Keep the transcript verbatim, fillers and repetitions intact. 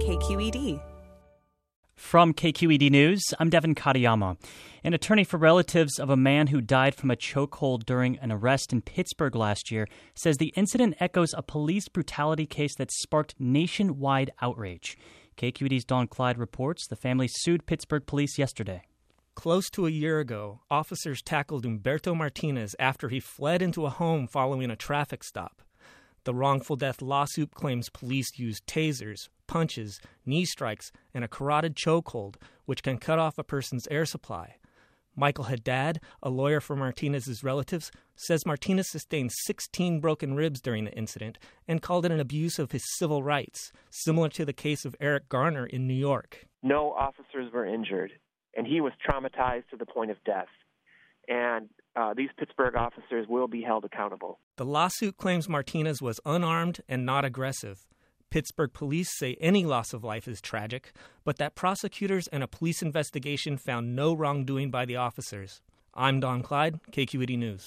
K Q E D. From K Q E D News, I'm Devin Katayama. An attorney for relatives of a man who died from a chokehold during an arrest in Pittsburgh last year says the incident echoes a police brutality case that sparked nationwide outrage. K Q E D's Don Clyde reports the family sued Pittsburgh police yesterday. Close to a year ago, officers tackled Humberto Martinez after he fled into a home following a traffic stop. The wrongful death lawsuit claims police used tasers, punches, knee strikes, and a carotid chokehold, which can cut off a person's air supply. Michael Haddad, a lawyer for Martinez's relatives, says Martinez sustained sixteen broken ribs during the incident and called it an abuse of his civil rights, similar to the case of Eric Garner in New York. No officers were injured, and he was traumatized to the point of death. And uh, these Pittsburgh officers will be held accountable. The lawsuit claims Martinez was unarmed and not aggressive. Pittsburgh police say any loss of life is tragic, but that prosecutors and a police investigation found no wrongdoing by the officers. I'm Don Clyde, K Q E D News.